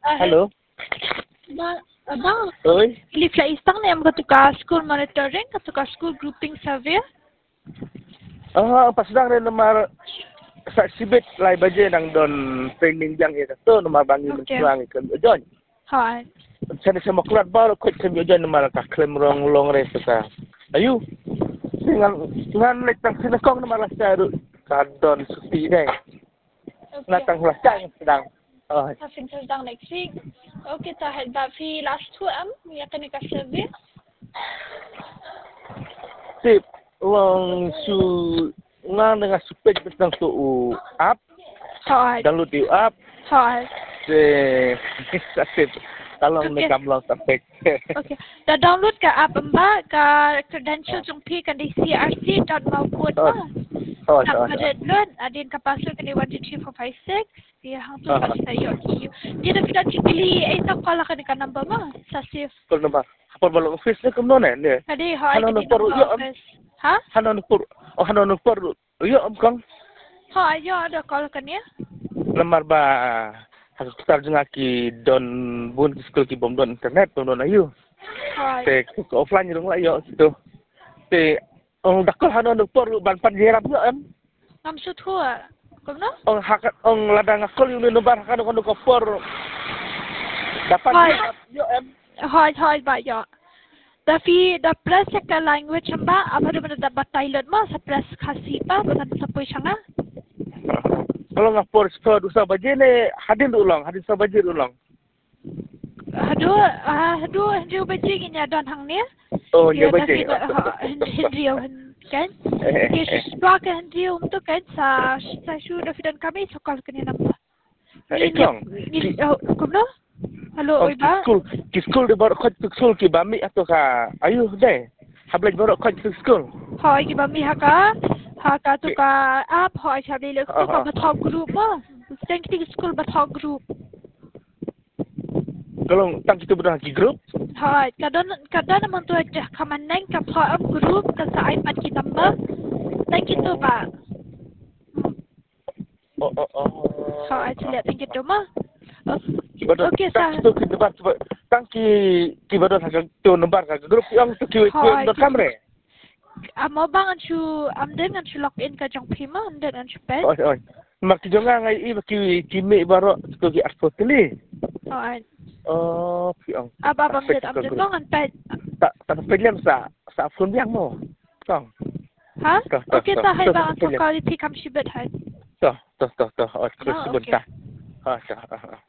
Halo. Abang, Oi. Liv lah istang na yung tukar school monitoring, tukar school grouping survey. Pas lang rin nomor sa sibit lai baje nang don training jang ito to nomor bangi Okay. mensuang ikan ojon. Hai. Sana sa maklat baru kwet kan ojon nomor ka klem rong long res ka. Ayu. Ngan letang sinakong nomor sa ka don suti dai. Natang lasang sedang. Oh. Ta fin sedang next week. Okay, ta had ba fi last 2 ya kan ka survey. Tip wong su ngan dengan supek tentang tu app. Hai. Download di app. Hai. Sakit. Kalau Okay. nak kamlang sampai. Okay. Dah download ka app mbak ka credential jung pi kan di crc.maupun ma. Oh, Nak madadlon adin ka password kan di 123456. Dia hang tu pas tayo ki. Dia dah tidak cipili tak kala kan ka number ma. Sa safe. Kalau nampak apa balong office ni kemana ni? Tadi hai Hano di nupur number yo. office. Ha? Hano nupur. Oh hano nupur yo kang. Ha, ya ada kala kan ya. Lemar ba harus kita jengaki don bun school ki bom don internet bom don ayu. Hai. Te offline rong la yo situ. Te dakol hano nupur ban pan jerap yo em. Nam su thua. Kumno? Hakat ladang akol yung nubar kan ko por. Dapat yo em. Hai ba ya. Tapi the press ka language ba apa ada pada dapat Thailand ma sa press khasi pa bukan sa pui sanga. Kalau ngapor sekolah dosa baje ni hadin ulang, hadin sa baje ulang. Aduh baje ginya don hang ni. Oh, ya baje. Hendrio kan. Kisah kan hendrio untuk kan sa sudah fidan kami sokal kini nama. Iklang. Kumno? Halo, oi ba? School di baru kau school ki bami atau ka ayu deh. Habis baru kau school. Hai ki bami haka. Haka tu ka app hai chabli le school ka bathau group ma. Sen ki school bathau group. Kalau tang kita berdah ki group. Hai, kadang naman tu aja kamaneng ka phao group ka sa iPad ki number. Thank you tu ba. Hai, sila thank you tu ma. Okay, sa. Itu kita dapat tang ki berdah ka tu nomor ka group yang tu ki kamera. Amo bang am den an log in ka jong pima am den an pet. Oh. Mak ki jonga ngai i ki me baru tu ki aspo tili. Oh, piang. Aba bang den am den bang an pet. Tak pilihan sa phone yang mo. Tong. Ha? Okay, ta hai bang an quality kam shibet hai. Toh. Oh, terus sebentar. Ha.